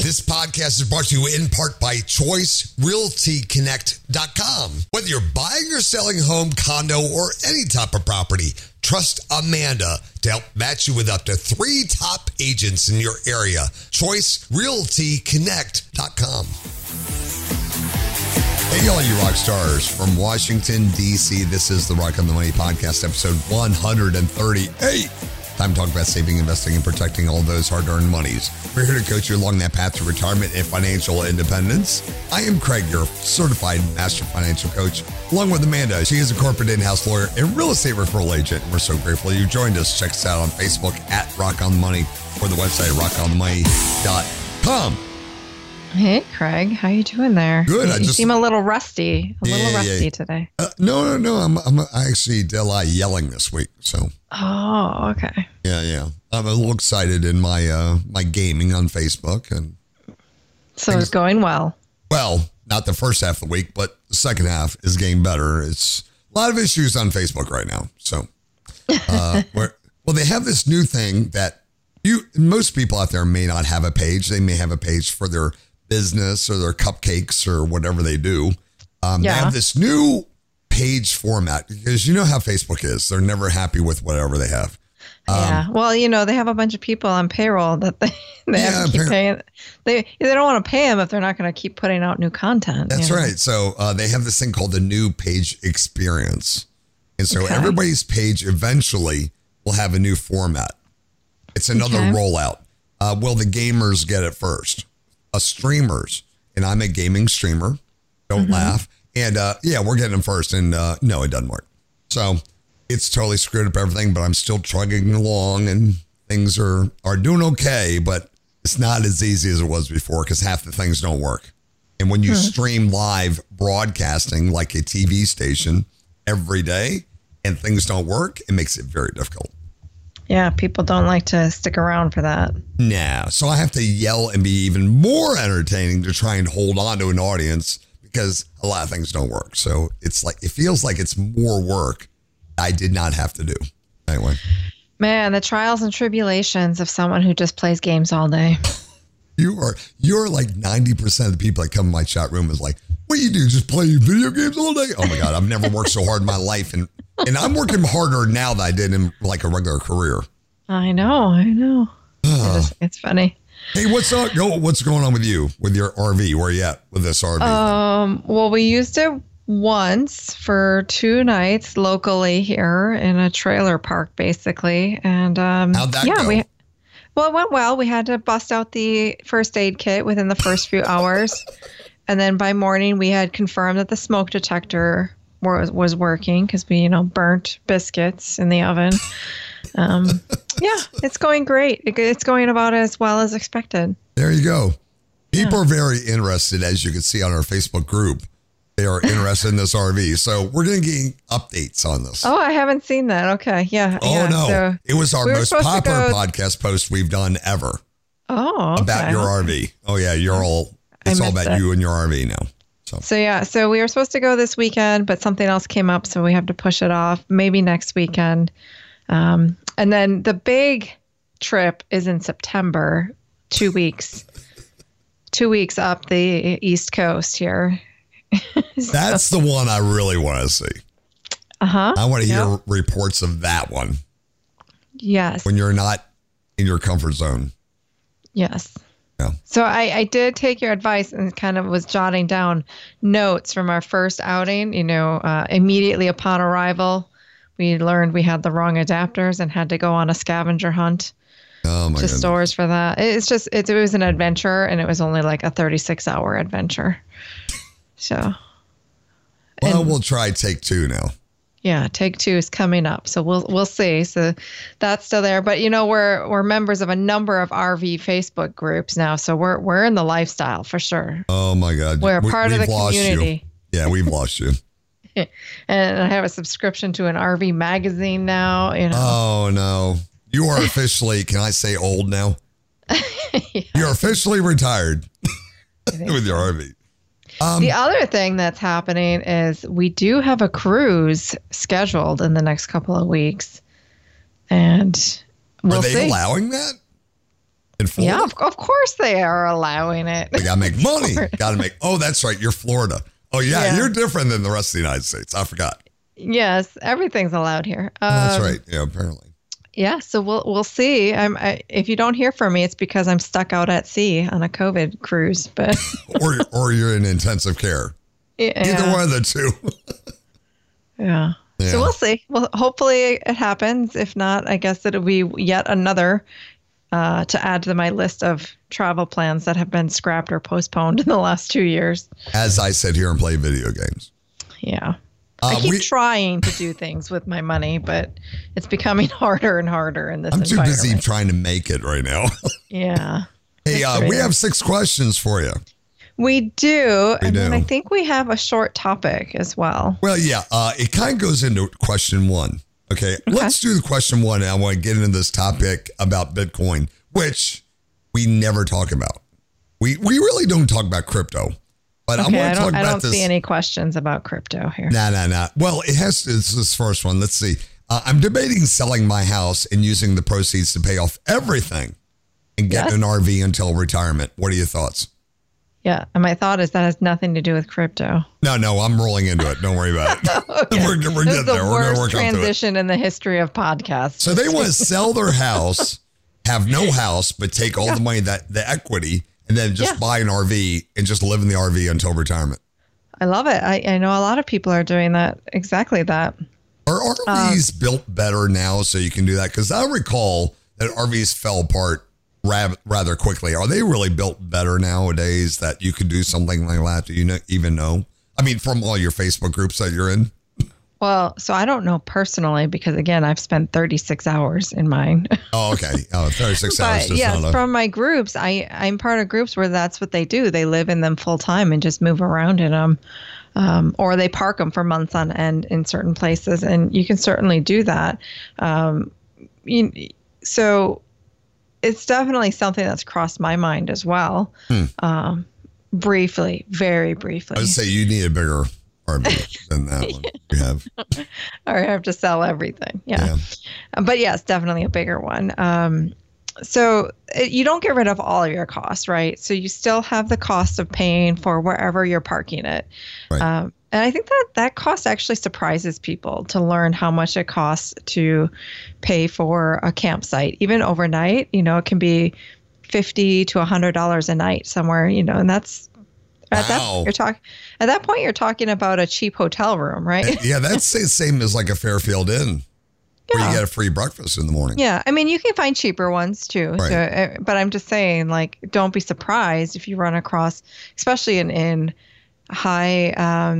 This podcast is brought to you in part by ChoiceRealtyConnect.com. Whether you're buying or selling a home, condo, or any type of property, trust Amanda to help match you with up to 3 top agents in your area. ChoiceRealtyConnect.com. Hey, all you rock stars from Washington, D.C. This is the Rock on the Money podcast, episode 138. Time to talk about saving, investing, and protecting all those hard-earned monies. We're here to coach you along that path to retirement and financial independence. I am Craig, your certified master financial coach, along with Amanda. She is a corporate in-house lawyer and real estate referral agent. We're so grateful you joined us. Check us out on Facebook at Rock on the Money or the website rockonthemoney.com. Hey, Craig, how you doing there? Good. You seem a little rusty. Today. No. I'm actually did a lot of yelling this week. So. Oh, okay. Yeah. I'm a little excited in my my gaming on Facebook, and so it's going well. Well, not the first half of the week, but the second half is getting better. It's a lot of issues on Facebook right now. So, they have this new thing that most people out there may not have a page. They may have a page for their business or their cupcakes or whatever they do. They have this new page format because you know how Facebook is. They're never happy with whatever they have. Well, they have a bunch of people on payroll that they have to keep paying. They don't want to pay them if they're not going to keep putting out new content. That's right. So they have this thing called the new page experience. And so everybody's page eventually will have a new format. It's another rollout. Will the gamers get it first? Streamers, and I'm a gaming streamer. Don't laugh. And we're getting them first. And no, it doesn't work. So it's totally screwed up everything, but I'm still chugging along and things are doing okay, but it's not as easy as it was before because half the things don't work. And when you stream live broadcasting like a TV station every day and things don't work, it makes it very difficult. Yeah, people don't like to stick around for that. No. So I have to yell and be even more entertaining to try and hold on to an audience because a lot of things don't work. So it feels like it's more work I did not have to do. Anyway. Man, the trials and tribulations of someone who just plays games all day. You're like 90% of the people that come in my chat room is like, what do you do? Just play video games all day? Oh my God, I've never worked so hard in my life. And I'm working harder now than I did in like a regular career. I know. It's funny. Hey, what's up? What's going on with you, with your RV? Where are you at with this RV? Well, we used it once for 2 nights locally here in a trailer park, basically. And how'd that go? It went well. We had to bust out the first aid kit within the first few hours. And then by morning, we had confirmed that the smoke detector was working because we, burnt biscuits in the oven. It's going great. It's going about as well as expected. There you go. People are very interested, as you can see on our Facebook group. They are interested in this RV. So we're going to get updates on this. Oh, I haven't seen that. Okay. Yeah. Oh, no. So it was our most popular podcast post we've done ever. Oh, okay. About your RV. Oh, yeah. It's all about you and your RV now. So we were supposed to go this weekend, but something else came up. So we have to push it off. Maybe next weekend. And then the big trip is in September, 2 weeks. 2 weeks up the East Coast here. That's the one I really want to see. I want to hear reports of that one. Yes. When you're not in your comfort zone. Yes. Yeah. So I did take your advice and kind of was jotting down notes from our first outing. Immediately upon arrival, we learned we had the wrong adapters and had to go on a scavenger hunt to stores for that. It was an adventure, and it was only like a 36-hour adventure. So, we'll try take 2 now. Yeah, take 2 is coming up, so we'll see. So that's still there, but we're members of a number of RV Facebook groups now, so we're in the lifestyle for sure. Oh my God, we're part of the community. Yeah, we've lost you. And I have a subscription to an RV magazine now. Oh no, you are officially. Can I say old now? You're officially retired with your RV. The other thing that's happening is we do have a cruise scheduled in the next couple of weeks. And we'll see. Are they allowing that? in Florida? Yeah, of course they are allowing it. They got to make money. Got to make. Oh, that's right. You're Florida. Oh, yeah. You're different than the rest of the United States. I forgot. Yes, everything's allowed here. That's right. Yeah, apparently. Yeah, so we'll see. If you don't hear from me, it's because I'm stuck out at sea on a COVID cruise. But or you're in intensive care. Yeah. Either one of the two. Yeah. So we'll see. Well, hopefully it happens. If not, I guess it'll be yet another to add to my list of travel plans that have been scrapped or postponed in the last 2 years. As I sit here and play video games. Yeah. I keep trying to do things with my money, but it's becoming harder and harder in this environment. I'm too busy trying to make it right now. Yeah. Hey, we have 6 questions for you. We do. Then I think we have a short topic as well. Well, yeah. It kind of goes into question 1. Okay. Let's do the question 1. And I want to get into this topic about Bitcoin, which we never talk about. We really don't talk about crypto. But I want to talk about this. I don't see any questions about crypto here. Nah. Well, it's this first one. Let's see. I'm debating selling my house and using the proceeds to pay off everything and getting an RV until retirement. What are your thoughts? Yeah. And my thought is that has nothing to do with crypto. No, I'm rolling into it. Don't worry about it. Okay. We're getting there. This is the worst transition in the history of podcasts. So they want to sell their house, have no house, but take all the money, the equity, and then just buy an RV and just live in the RV until retirement. I love it. I know a lot of people are doing that. Exactly that. Are RVs built better now so you can do that? Because I recall that RVs fell apart rather quickly. Are they really built better nowadays that you could do something like that? Do you even know? I mean, from all your Facebook groups that you're in? Well, so I don't know personally because, again, I've spent 36 hours in mine. Oh, okay. 36 hours. But yes, from my groups, I'm part of groups where that's what they do. They live in them full time and just move around in them. Or they park them for months on end in certain places. And you can certainly do that. So it's definitely something that's crossed my mind as well. Briefly, very briefly. I would say you need a bigger RV than that one you have. Or I have to sell everything. Yeah. But yes, definitely a bigger one. So you don't get rid of all of your costs, right? So you still have the cost of paying for wherever you're parking it. Right. And I think that cost actually surprises people to learn how much it costs to pay for a campsite, even overnight. It can be $50 to $100 a night somewhere, and that's at that point you're talking about a cheap hotel room, right? Yeah, that's the same as like a Fairfield Inn where you get a free breakfast in the morning. Yeah, I mean, you can find cheaper ones too. Right. So, but I'm just saying, like, don't be surprised if you run across, especially in high,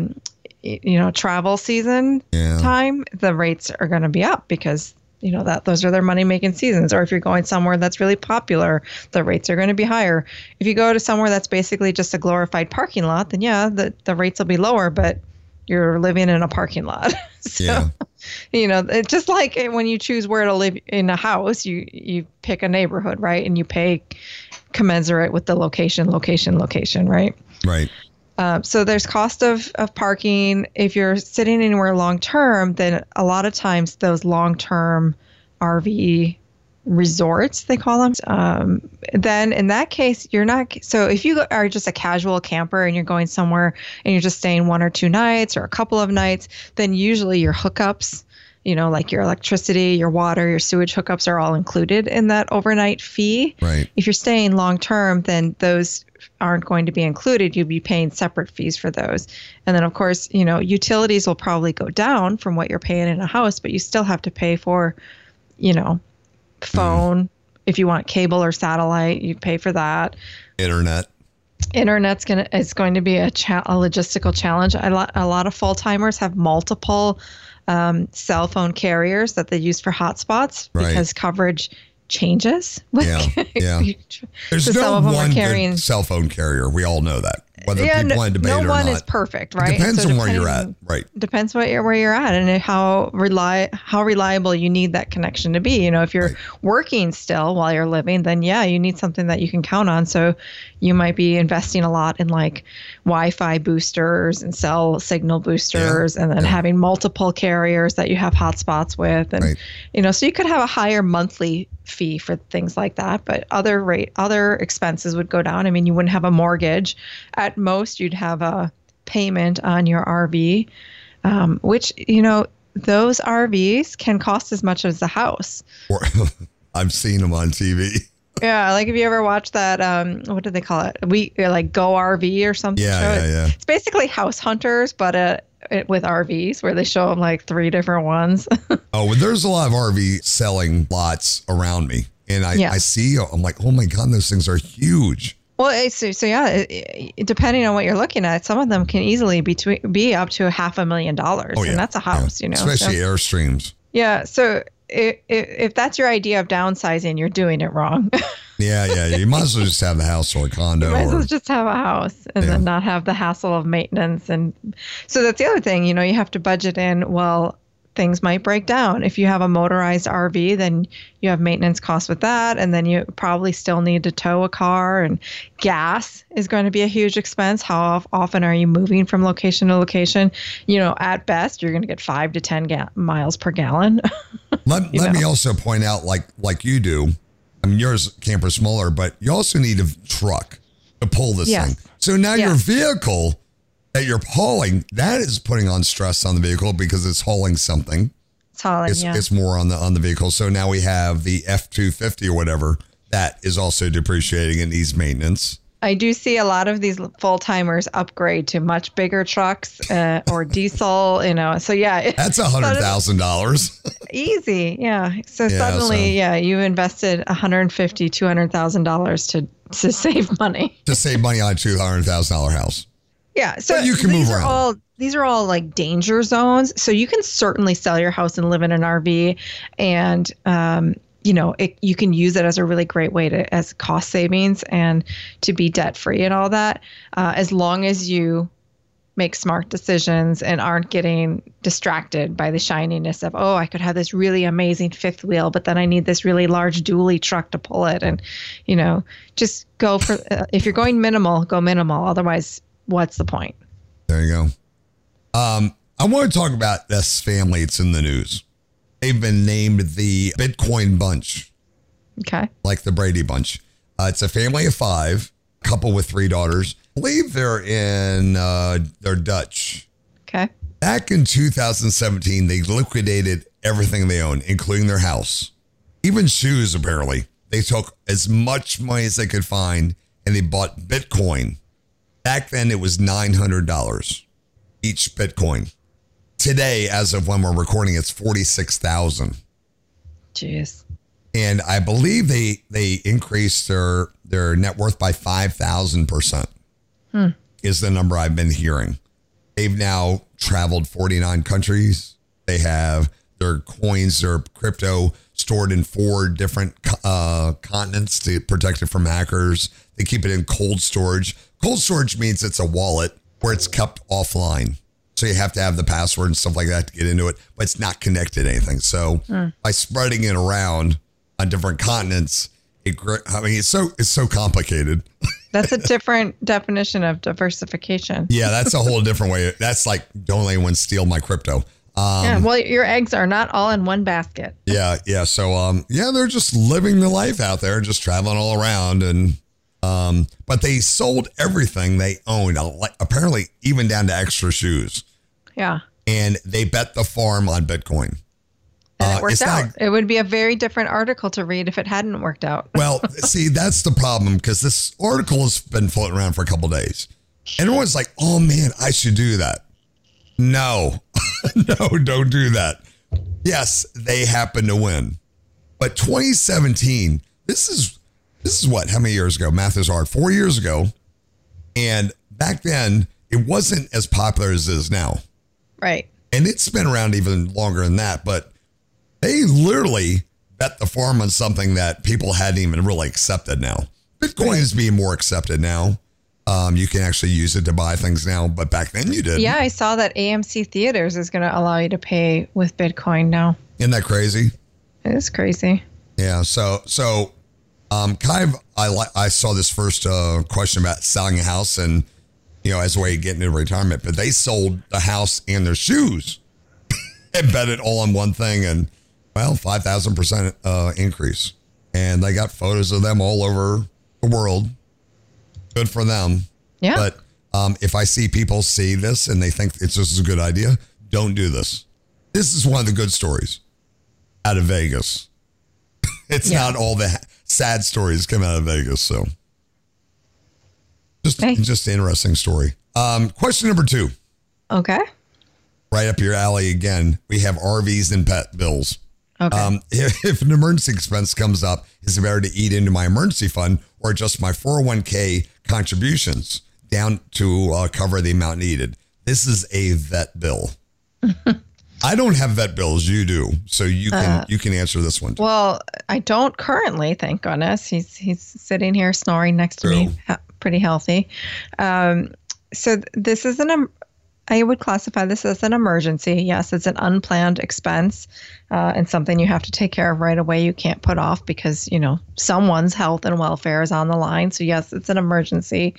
travel season time, the rates are going to be up because those are their money making seasons. Or if you're going somewhere that's really popular, the rates are going to be higher. If you go to somewhere that's basically just a glorified parking lot, then the rates will be lower, but you're living in a parking lot. So, it's just like when you choose where to live in a house, you pick a neighborhood, right? And you pay commensurate with the location, right? Right. So there's cost of parking. If you're sitting anywhere long-term, then a lot of times those long-term RV resorts, they call them, then in that case, you're not. So if you are just a casual camper and you're going somewhere and you're just staying 1 or 2 nights or a couple of nights, then usually your hookups, like your electricity, your water, your sewage hookups are all included in that overnight fee. Right. If you're staying long-term, then those aren't going to be included. You'll be paying separate fees for those. And then, of course, utilities will probably go down from what you're paying in a house, but you still have to pay for, phone. If you want cable or satellite, you pay for that. Internet's going to be a logistical challenge. A lot of full-timers have multiple cell phone carriers that they use for hotspots because coverage changes. Yeah. There's no one good cell phone carrier. We all know that. whether people want to debate it or not. No one is perfect, right? It depends on where you're at, right? Depends where you're at and how reliable you need that connection to be. If you're working still while you're living, then yeah, you need something that you can count on. So you might be investing a lot in like Wi-Fi boosters and cell signal boosters, and then having multiple carriers that you have hotspots with, and so you could have a higher monthly fee for things like that, but other expenses would go down. I mean, you wouldn't have a mortgage. At most, you'd have a payment on your RV, which those RVs can cost as much as the house. I've seen them on TV. Yeah, like if you ever watch that, what do they call it? Like Go RV or something. Yeah. It's basically House Hunters, but with RVs, where they show them like 3 different ones. Well, there's a lot of RV selling lots around me, and I see. I'm like, oh my god, those things are huge. Well, depending on what you're looking at, some of them can easily be up to $500,000, and that's a house, especially Airstreams. Yeah, so if that's your idea of downsizing, you're doing it wrong. Yeah. You might as well just have the house or a condo. You might as well just have a house and then not have the hassle of maintenance. And so that's the other thing, you have to budget in, well, things might break down. If you have a motorized RV, then you have maintenance costs with that. And then you probably still need to tow a car, and gas is going to be a huge expense. How often are you moving from location to location? At best, you're going to get 5 to 10 miles per gallon. Let me also point out, like you do, I mean, yours camper's smaller, but you also need a truck to pull this thing. So now your vehicle that you're hauling, that is putting on stress on the vehicle because it's hauling something. It's more on the vehicle. So now we have the F-250 or whatever that is also depreciating and needs maintenance. I do see a lot of these full-timers upgrade to much bigger trucks or diesel, so yeah. That's $100,000. Easy, yeah. So suddenly, you invested $150,000, $200,000 to save money. To save money on a $200,000 house. Yeah, so but you can move around. These are all like danger zones, so you can certainly sell your house and live in an RV, and you can use it as a really great way as cost savings and to be debt free and all that, as long as you make smart decisions and aren't getting distracted by the shininess of, I could have this really amazing fifth wheel, but then I need this really large dually truck to pull it, and just go for if you're going minimal, go minimal. Otherwise, what's the point? There you go. I want to talk about this family. It's in the news. They've been named the Bitcoin Bunch. Okay. Like the Brady Bunch. It's a family of 5, couple with 3 daughters. I believe they're Dutch. Okay. Back in 2017, they liquidated everything they owned, including their house. Even shoes, apparently. They took as much money as they could find, and they bought Bitcoin. Back then, it was $900 each Bitcoin. Today, as of when we're recording, it's 46,000. Jeez. And I believe they increased their net worth by 5,000%. Is the number I've been hearing. They've now traveled 49 countries. They have their coins, their crypto stored in 4 different continents to protect it from hackers. They keep it in cold storage. Cold storage means it's a wallet where it's kept offline. So you have to have the password and stuff like that to get into it, but it's not connected to anything. So by spreading it around on different continents, it's so complicated. That's a different definition of diversification. Yeah, that's a whole different way. That's like, don't let anyone steal my crypto. Well, your eggs are not all in one basket. Yeah. So, they're just living the life out there, just traveling all around. And but they sold everything they owned, apparently even down to extra shoes. Yeah. And they bet the farm on Bitcoin. And it worked out. It would be a very different article to read if it hadn't worked out. Well, see, that's the problem, because this article has been floating around for a couple of days. And everyone's like, oh, man, I should do that. No, no, don't do that. Yes, they happen to win. But 2017, this is what, how many years ago? Math is hard. 4 years ago. And back then, it wasn't as popular as it is now. Right. And it's been around even longer than that. But they literally bet the farm on something that people hadn't even really accepted now. Bitcoin is being more accepted now. You can actually use it to buy things now, but back then you did. Yeah, I saw that AMC Theaters is going to allow you to pay with Bitcoin now. Isn't that crazy? It is crazy. Yeah. So, kind of, I saw this first question about selling a house and, as a way of getting into retirement, but they sold the house and their shoes and bet it all on one thing. And, 5,000% increase. And they got photos of them all over the world. Good for them. Yeah. But if I see people see this and they think this is a good idea, don't do this. This is one of the good stories out of Vegas. It's not all the sad stories come out of Vegas. So just an interesting story. Question number 2. Okay. Right up your alley again. We have RVs and pet bills. Okay. If an emergency expense comes up, is it better to eat into my emergency fund or just my 401k contributions down to cover the amount needed? This is a vet bill. I don't have vet bills. You do. So you can answer this one too. Well, I don't currently, thank goodness. He's sitting here snoring next to me, pretty healthy. So this is I would classify this as an emergency. Yes, it's an unplanned expense and something you have to take care of right away. You can't put off because, someone's health and welfare is on the line. So yes, it's an emergency.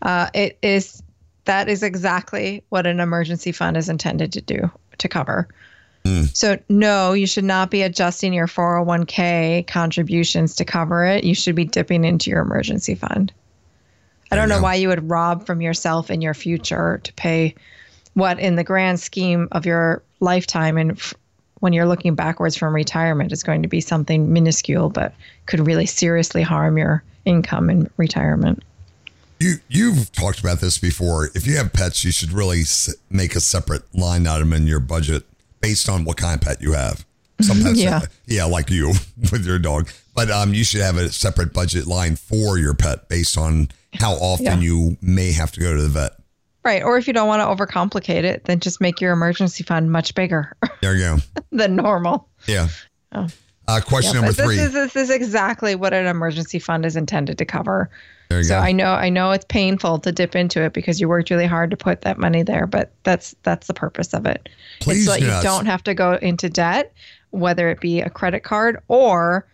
That is exactly what an emergency fund is intended to do, to cover. So no, you should not be adjusting your 401k contributions to cover it. You should be dipping into your emergency fund. I don't know why you would rob from yourself in your future to pay what in the grand scheme of your lifetime and when you're looking backwards from retirement is going to be something minuscule, but could really seriously harm your income in retirement. You've talked about this before. If you have pets, you should really make a separate line item in your budget based on what kind of pet you have. Some pets, like you with your dog. But you should have a separate budget line for your pet based on how often you may have to go to the vet. Right. Or if you don't want to overcomplicate it, then just make your emergency fund much bigger. There you go. Than normal. Yeah. Oh. Question number 3. This is exactly what an emergency fund is intended to cover. There you go. I know it's painful to dip into it because you worked really hard to put that money there, but that's the purpose of it. It's so that you don't have to go into debt, whether it be a credit card or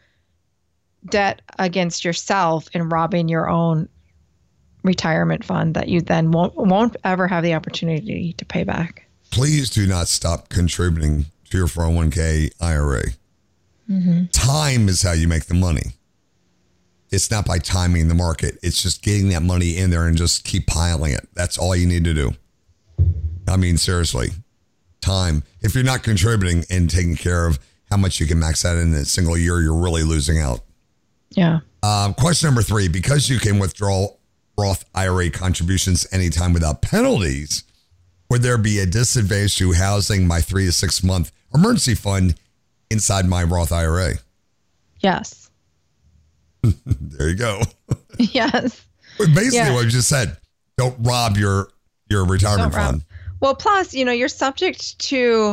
debt against yourself in robbing your own retirement fund that you then won't ever have the opportunity to pay back. Please do not stop contributing to your 401k IRA. Mm-hmm. Time is how you make the money. It's not by timing the market. It's just getting that money in there and just keep piling it. That's all you need to do. I mean, seriously, time. If you're not contributing and taking care of how much you can max out in a single year, you're really losing out. Yeah. Question number 3, because you can withdraw Roth IRA contributions anytime without penalties, would there be a disadvantage to housing my 3 to 6 month emergency fund inside my Roth IRA? Yes. There you go. Yes. Basically what you just said, don't rob your retirement fund. Well, plus, you're subject to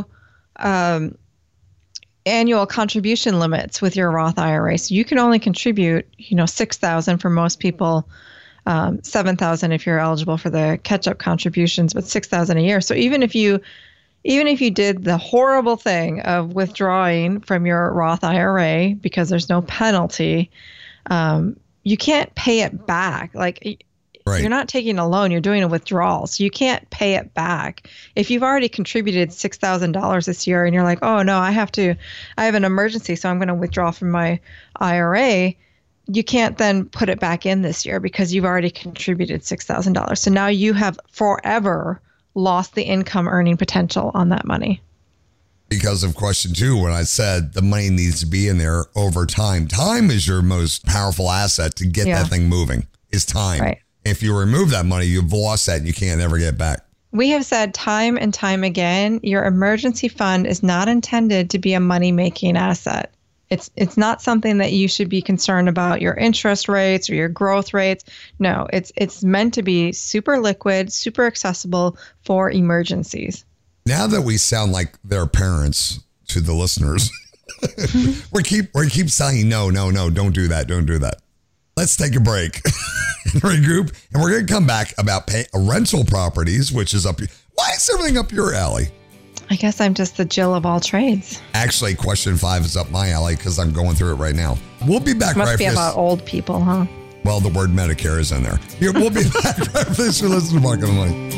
annual contribution limits with your Roth IRA. So you can only contribute, $6,000 for most people, $7,000 if you're eligible for the catch-up contributions, but $6,000 a year. So even if you did the horrible thing of withdrawing from your Roth IRA because there's no penalty, you can't pay it back. Right. You're not taking a loan, you're doing a withdrawal. So you can't pay it back. If you've already contributed $6,000 this year and you're like, oh no, I have an emergency, so I'm going to withdraw from my IRA. You can't then put it back in this year because you've already contributed $6,000. So now you have forever lost the income earning potential on that money. Because of question 2, when I said the money needs to be in there over time. Time is your most powerful asset to get that thing moving, is time. Right. If you remove that money, you've lost that and you can't ever get back. We have said time and time again, your emergency fund is not intended to be a money-making asset. It's not something that you should be concerned about your interest rates or your growth rates. No, it's meant to be super liquid, super accessible for emergencies. Now that we sound like their parents to the listeners, we keep saying no, don't do that. Let's take a break. Henry Group, and we're going to come back about rental properties, which is up. Why is everything up your alley? I guess I'm just the Jill of all trades. Actually, question 5 is up my alley because I'm going through it right now. We'll be back Must right be after about old people, huh? Well, the word Medicare is in there. Here, we'll be back right after this. You're listening to Market and Money.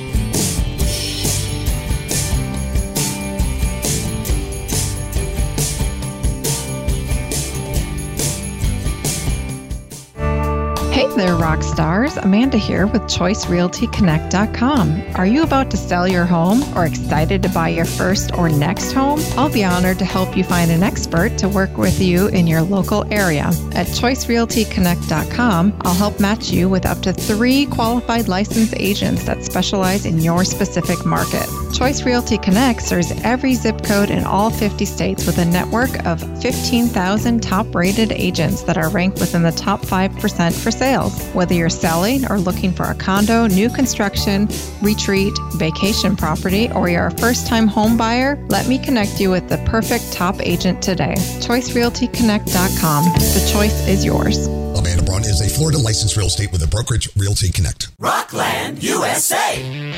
Hey there, rock stars. Amanda here with ChoiceRealtyConnect.com. Are you about to sell your home or excited to buy your first or next home? I'll be honored to help you find an expert to work with you in your local area. At ChoiceRealtyConnect.com, I'll help match you with up to 3 qualified licensed agents that specialize in your specific market. Choice Realty Connect serves every zip code in all 50 states with a network of 15,000 top-rated agents that are ranked within the top 5% for sales. Whether you're selling or looking for a condo, new construction, retreat, vacation property, or you're a first-time home buyer, let me connect you with the perfect top agent today. ChoiceRealtyConnect.com. The choice is yours. Amanda Braun is a Florida licensed real estate with a brokerage, Realty Connect. Rockland, USA.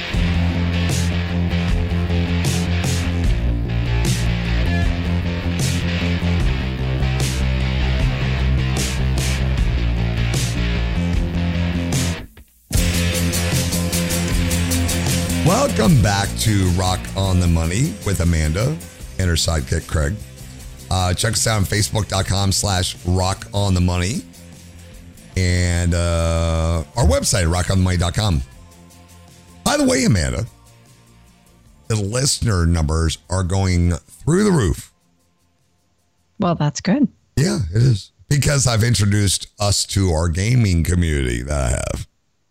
Welcome back to Rock on the Money with Amanda and her sidekick, Craig. Check us out on Facebook.com/Rock on the Money and our website, rockonthemoney.com. By the way, Amanda, the listener numbers are going through the roof. Well, that's good. Yeah, it is. Because I've introduced us to our gaming community that I have.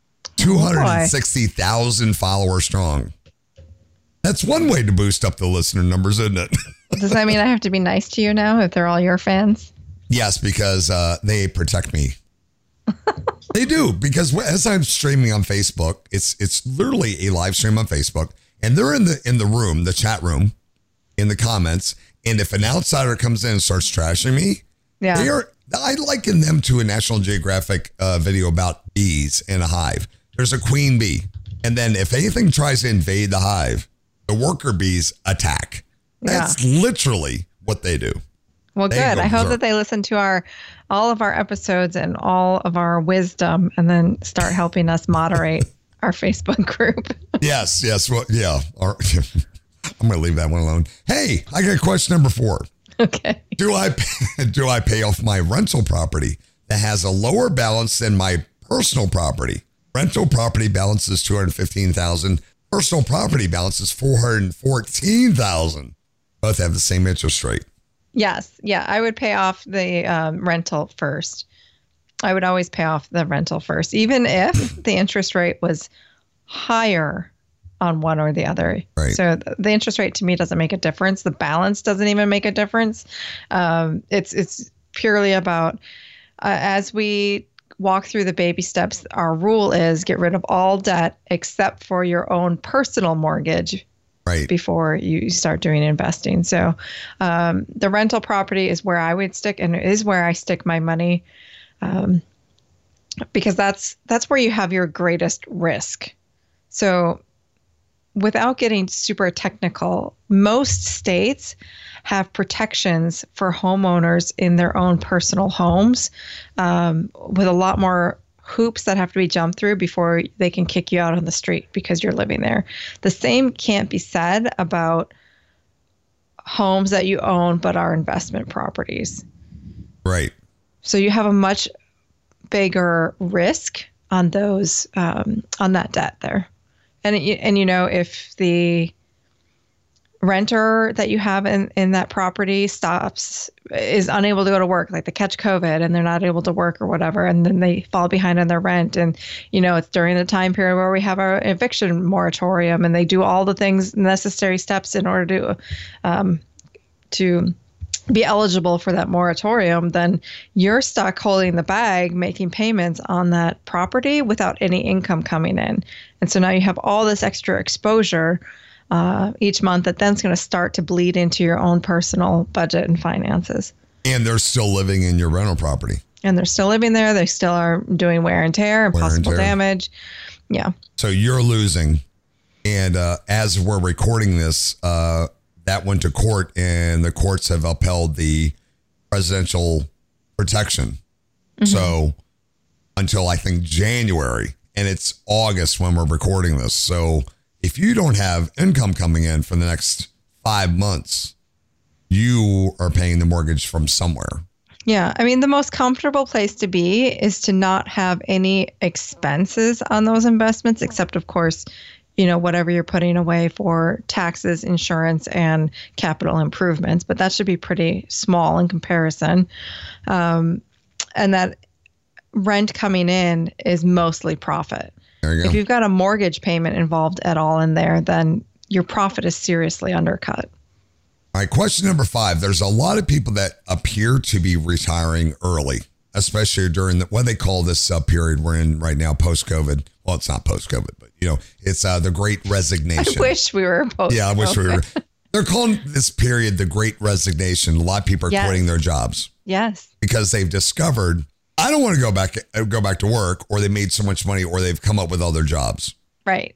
260,000 followers strong. That's one way to boost up the listener numbers, isn't it? Does that mean I have to be nice to you now if they're all your fans? Yes, because they protect me. They do, because as I'm streaming on Facebook, it's literally a live stream on Facebook, and they're in the room, the chat room, in the comments, and if an outsider comes in and starts trashing me, I liken them to a National Geographic video about bees in a hive. There's a queen bee. And then if anything tries to invade the hive, the worker bees attack. That's literally what they do. Well, good. I hope that they listen to all of our episodes and all of our wisdom and then start helping us moderate our Facebook group. Yes. Well, yeah. I'm going to leave that one alone. Hey, I got question number 4. Okay. Do I pay off my rental property that has a lower balance than my personal property? Rental property balance is $215,000. Personal property balance is $414,000. Both have the same interest rate. Yes. Yeah. I would pay off the rental first. I would always pay off the rental first, even if the interest rate was higher on one or the other. Right. So the interest rate to me doesn't make a difference. The balance doesn't even make a difference. It's purely about as we walk through the baby steps, our rule is get rid of all debt except for your own personal mortgage before you start doing investing. So the rental property is where I would stick, and it is where I stick my money because that's where you have your greatest risk. So without getting super technical, most states have protections for homeowners in their own personal homes with a lot more hoops that have to be jumped through before they can kick you out on the street because you're living there. The same can't be said about homes that you own but are investment properties. Right. So you have a much bigger risk on those on that debt there. And if the renter that you have in that property is unable to go to work, like they catch COVID and they're not able to work or whatever, and then they fall behind on their rent, and it's during the time period where we have our eviction moratorium, and they do all the necessary steps in order to be eligible for that moratorium, then you're stuck holding the bag, making payments on that property without any income coming in. And so now you have all this extra exposure each month that then's going to start to bleed into your own personal budget and finances. And they're still living in your rental property. And they're still living there. They still are doing wear and tear and possible damage. Yeah. So you're losing. And as we're recording this, that went to court, and the courts have upheld the presidential protection. So until I think January, and it's August when we're recording this. So if you don't have income coming in for the next 5 months, you are paying the mortgage from somewhere. Yeah. I mean, the most comfortable place to be is to not have any expenses on those investments, except, of course, whatever you're putting away for taxes, insurance, and capital improvements. But that should be pretty small in comparison. And that rent coming in is mostly profit. There you go. If you've got a mortgage payment involved at all in there, then your profit is seriously undercut. All right, question number 5. There's a lot of people that appear to be retiring early, especially during what they call this period we're in right now, post-COVID. Well, it's not post-COVID, but, it's the Great Resignation. I wish we were post-COVID. Yeah, I wish we were. They're calling this period the Great Resignation. A lot of people are quitting their jobs. Yes. Because they've discovered, I don't want to go back to work, or they made so much money, or they've come up with other jobs. Right.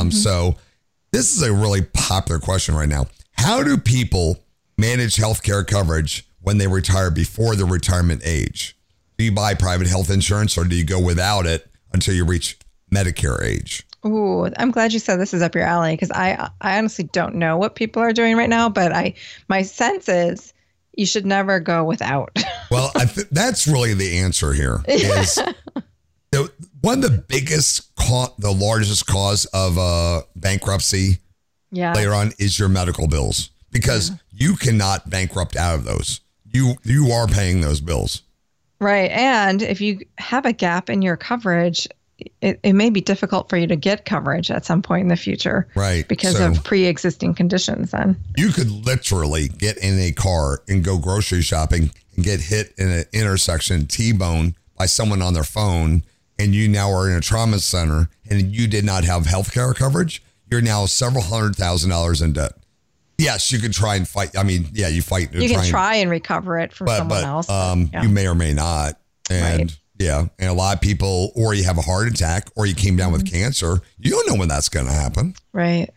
So this is a really popular question right now. How do people manage healthcare coverage when they retire before the retirement age? Do you buy private health insurance, or do you go without it until you reach Medicare age? Ooh, I'm glad you said this is up your alley, because I honestly don't know what people are doing right now, but my sense is you should never go without. Well, that's really the answer here. Is one of the biggest, the largest cause of bankruptcy later on is your medical bills, because you cannot bankrupt out of those. You are paying those bills. Right. And if you have a gap in your coverage, it may be difficult for you to get coverage at some point in the future. Right. Because of pre-existing conditions then. You could literally get in a car and go grocery shopping and get hit in an intersection, T-bone by someone on their phone, and you now are in a trauma center and you did not have health care coverage. You're now several $100,000 in debt. Yes, you could try and fight. I mean, yeah, you fight. You can try and recover it from someone else. You may or may not. And and a lot of people, or you have a heart attack, or you came down with cancer. You don't know when that's going to happen. Right.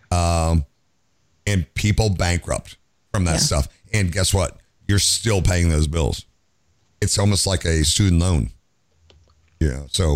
And people bankrupt from that stuff. And guess what? You're still paying those bills. It's almost like a student loan. Yeah. So,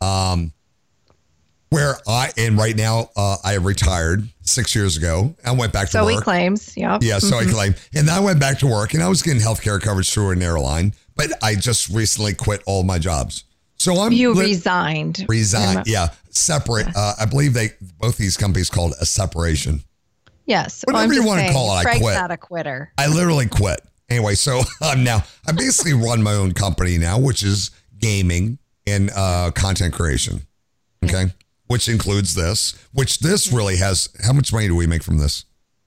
right now, I retired 6 years ago. I went back to work. So he claims, Yeah, so I claim. And I went back to work, and I was getting healthcare coverage through an airline, but I just recently quit all my jobs. So resigned. Resigned, yeah. Separate. I believe both these companies called a separation. Yes. Whatever you want to call it, I quit. Not a quitter. I literally quit. Anyway, so I basically run my own company now, which is gaming and content creation. Okay. Which includes this, really has, how much money do we make from this?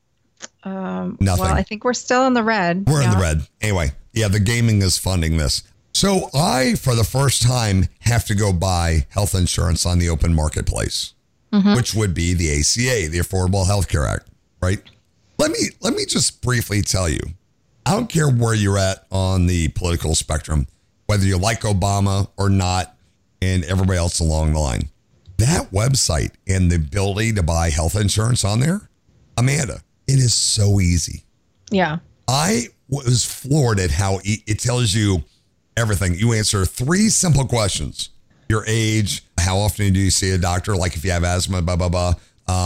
Nothing. Well, I think we're still in the red. We're in the red. Anyway, the gaming is funding this. So I, for the first time, have to go buy health insurance on the open marketplace, which would be the ACA, the Affordable Health Care Act, right? Let me just briefly tell you, I don't care where you're at on the political spectrum, whether you like Obama or not, and everybody else along the line. That website and the ability to buy health insurance on there, Amanda, it is so easy. Yeah. I was floored at how it tells you everything. You answer 3 simple questions. Your age, how often do you see a doctor? Like if you have asthma, blah, blah, blah.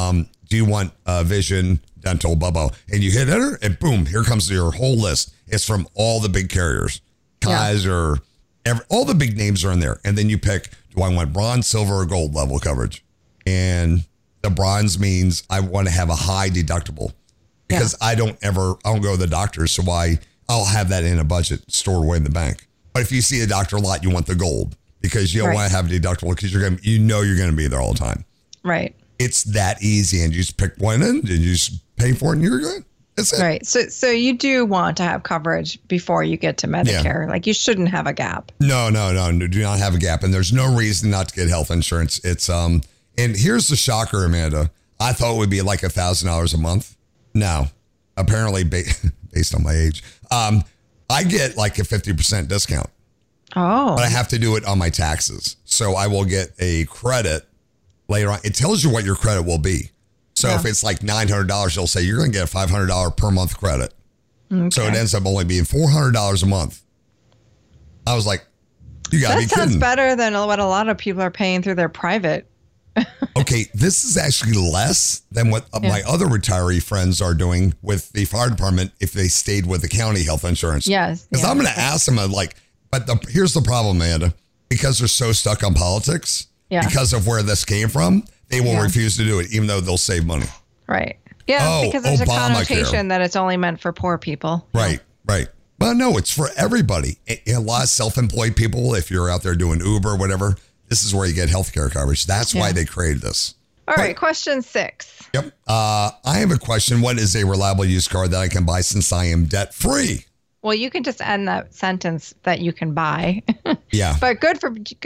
Do you want vision, dental, blah, blah. And you hit enter and boom, here comes your whole list. It's from all the big carriers. Kaiser, all the big names are in there. And then you pick, do I want bronze, silver, or gold level coverage? And the bronze means I want to have a high deductible because I don't go to the doctor. So I'll have that in a budget stored away in the bank. But if you see a doctor a lot, you want the gold because you don't want to have a deductible because you're going to be there all the time. Right. It's that easy. And you just pick one and you just pay for it and you're good. That's it. Right. So you do want to have coverage before you get to Medicare. Like you shouldn't have a gap. No. Do not have a gap. And there's no reason not to get health insurance. It's and here's the shocker, Amanda. I thought it would be like $1,000 a month. No, apparently based on my age, I get like a 50% discount. Oh. But I have to do it on my taxes. So I will get a credit later on. It tells you what your credit will be. So if it's like $900, they'll say you're going to get a $500 per month credit. Okay. So it ends up only being $400 a month. I was like, you got to be kidding. That sounds better than what a lot of people are paying through their private. Okay, this is actually less than what my other retiree friends are doing with the fire department if they stayed with the county health insurance. Yes. Because I'm going to ask them, here's the problem, Amanda. Because they're so stuck on politics, because of where this came from, they will refuse to do it, even though they'll save money. Right. Yeah, because there's a connotation that it's only meant for poor people. Right, right. Well, no, it's for everybody. A lot of self-employed people, if you're out there doing Uber, whatever, this is where you get healthcare coverage. That's why they created this. All right, question 6. Yep. I have a question. What is a reliable used car that I can buy since I am debt-free? Well, you can just end that sentence that you can buy. Yeah. But good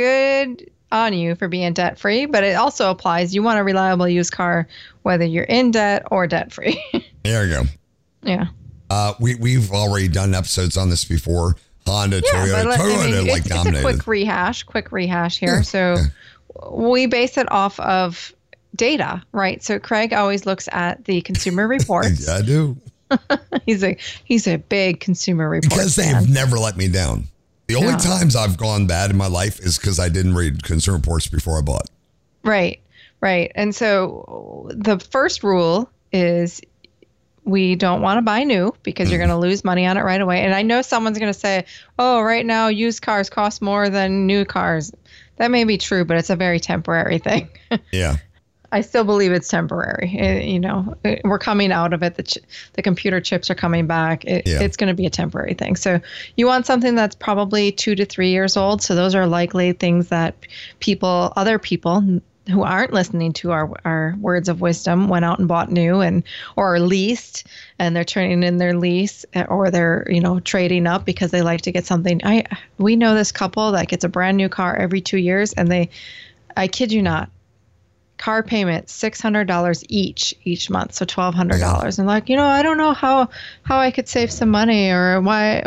on you for being debt-free, but it also applies. You want a reliable used car, whether you're in debt or debt-free. There you go. Yeah. We've already done episodes on this before. Honda, Toyota, it's dominated. It's a quick rehash here. So we base it off of data, right? So Craig always looks at the Consumer Reports. Yeah, I do. He's a big Consumer Reports because they've never let me down. The only times I've gone bad in my life is because I didn't read Consumer Reports before I bought. Right. And so the first rule is we don't want to buy new because you're going to lose money on it right away. And I know someone's going to say, oh, right now used cars cost more than new cars. That may be true, but it's a very temporary thing. Yeah. I still believe it's temporary. We're coming out of it. The computer chips are coming back. It's going to be a temporary thing. So you want something that's probably 2 to 3 years old. So those are likely things that other people who aren't listening to our words of wisdom went out and bought new or leased, and they're turning in their lease, or they're trading up because they like to get something. We know this couple that gets a brand new car every 2 years, and I kid you not, car payment $600 each month, so $1,200. And I don't know how I could save some money, or why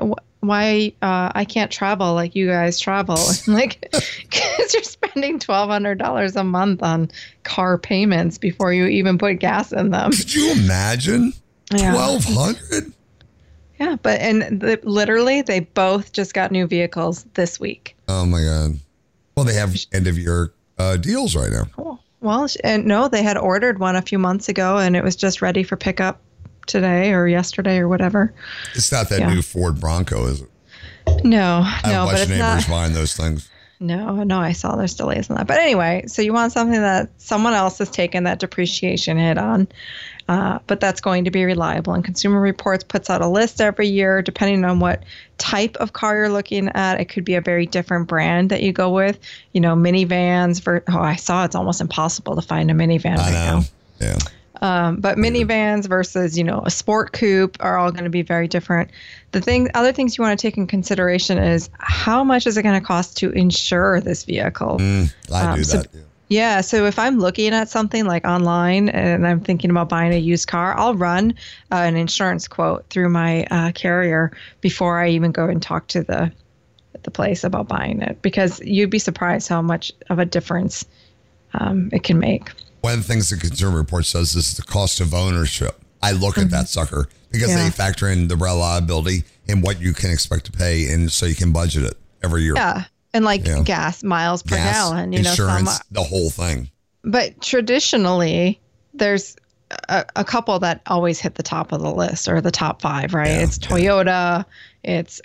I can't travel like you guys travel. Because you're spending $1,200 a month on car payments before you even put gas in them. Could you imagine? $1,200? Yeah, but literally they both just got new vehicles this week. Oh my God! Well, they have end of year deals right now. Cool. Well, no, they had ordered one a few months ago, and it was just ready for pickup today or yesterday or whatever. It's not that new Ford Bronco, is it? No, I have a bunch of neighbors buying those things. No, I saw there's delays on that. But anyway, so you want something that someone else has taken that depreciation hit on, but that's going to be reliable. And Consumer Reports puts out a list every year, depending on what type of car you're looking at. It could be a very different brand that you go with. Minivans. I saw it's almost impossible to find a minivan right now. Yeah. But minivans versus, a sport coupe are all going to be very different. Other things you want to take in consideration is how much is it going to cost to insure this vehicle? I do that. Yeah. So if I'm looking at something like online and I'm thinking about buying a used car, I'll run an insurance quote through my carrier before I even go and talk to the place about buying it, because you'd be surprised how much of a difference it can make. One of the things the Consumer Reports says is the cost of ownership. I look at that sucker because they factor in the reliability and what you can expect to pay, and so you can budget it every year. Yeah, and gas miles per gallon, insurance, the whole thing. But traditionally, there's a couple that always hit the top of the list, or the top 5, right? Yeah, it's Toyota, it's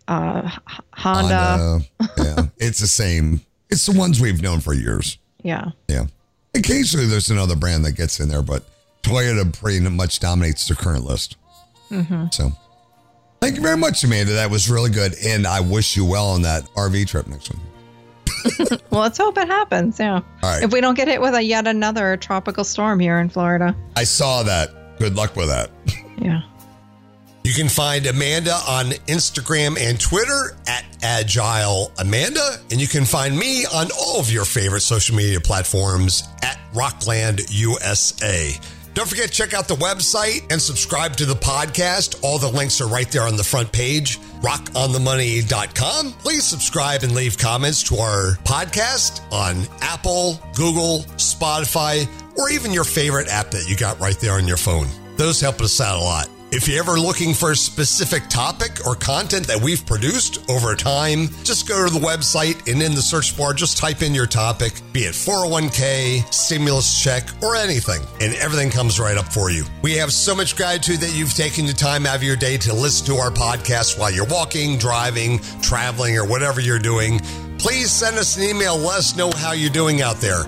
Honda. Yeah, it's the same. It's the ones we've known for years. Yeah. Occasionally, there's another brand that gets in there, but Toyota pretty much dominates the current list. So, thank you very much, Amanda. That was really good, and I wish you well on that RV trip next week. Well, let's hope it happens. Yeah. All right. If we don't get hit with yet another tropical storm here in Florida. I saw that. Good luck with that. Yeah. You can find Amanda on Instagram and Twitter at Agile Amanda. And you can find me on all of your favorite social media platforms at Rockland USA. Don't forget to check out the website and subscribe to the podcast. All the links are right there on the front page, rockonthemoney.com. Please subscribe and leave comments to our podcast on Apple, Google, Spotify, or even your favorite app that you got right there on your phone. Those help us out a lot. If you're ever looking for a specific topic or content that we've produced over time, just go to the website and in the search bar, just type in your topic, be it 401k, stimulus check, or anything, and everything comes right up for you. We have so much gratitude that you've taken the time out of your day to listen to our podcast while you're walking, driving, traveling, or whatever you're doing. Please send us an email. Let us know how you're doing out there.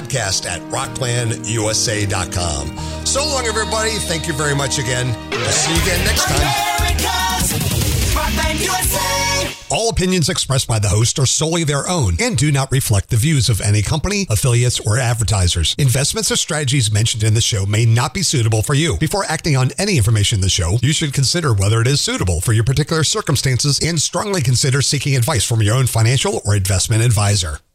Podcast@rocklandusa.com. So long, everybody. Thank you very much again. We'll see you again next time. America's Rockland, USA. All opinions expressed by the host are solely their own and do not reflect the views of any company, affiliates, or advertisers. Investments or strategies mentioned in the show may not be suitable for you. Before acting on any information in the show, you should consider whether it is suitable for your particular circumstances and strongly consider seeking advice from your own financial or investment advisor.